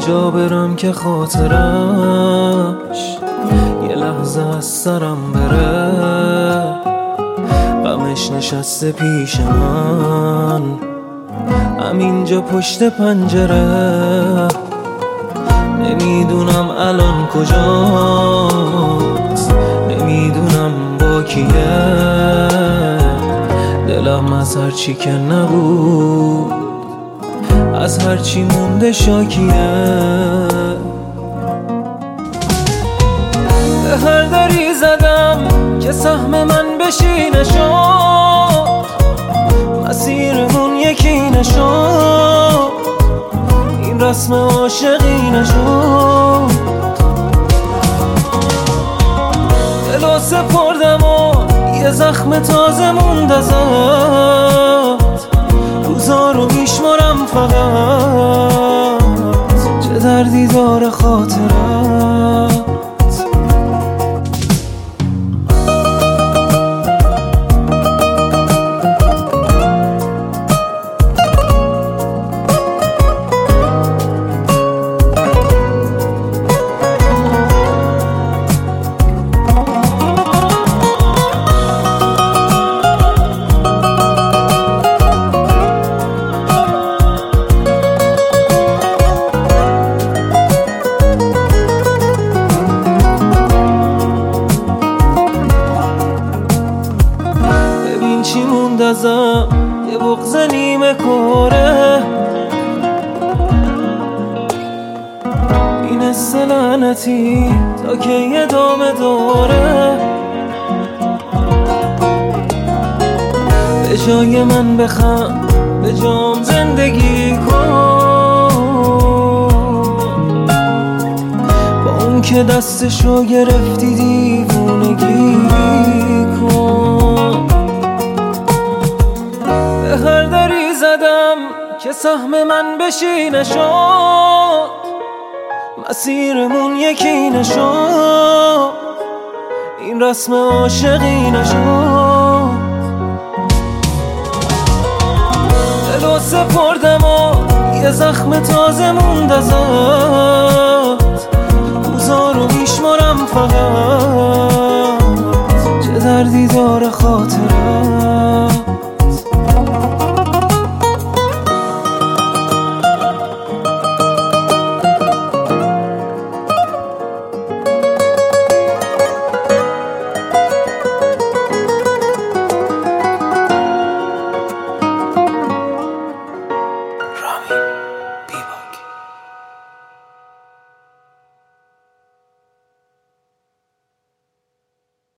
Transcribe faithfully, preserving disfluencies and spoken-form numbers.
جا برم که خاطرش یه لحظه از سرم بره. غمش نشسته پیش من همینجا پشت پنجره. نمیدونم الان کجاست، نمیدونم با کیه. دلم از هرچی که نبود، از هرچی مونده شاکیه. به هر دری زدم که سهم من بشی نشد، مسیرمون یکی نشد، این رسم عاشقی نشد. دلو سپردم و یه زخم تازه موند ازت، روزا رو میشمارم فقط، چه دردی داره خاطرت. چی موند ازم، یه بغض نیمه کاره، این حس لعنتی تا که یه دامه داره. به جای من بخند، به جام زندگی کن، با اون که دستشو گرفتی دیوونگی کن. به هر دری زدم که سهم من بشی نشد، مسیرمون یکی نشد، این رسم عاشقی نشد. دلو سپردم و یه زخم تازه موند ازت، روزا رو میشمارم فقط، چه دردی داره خاطرت.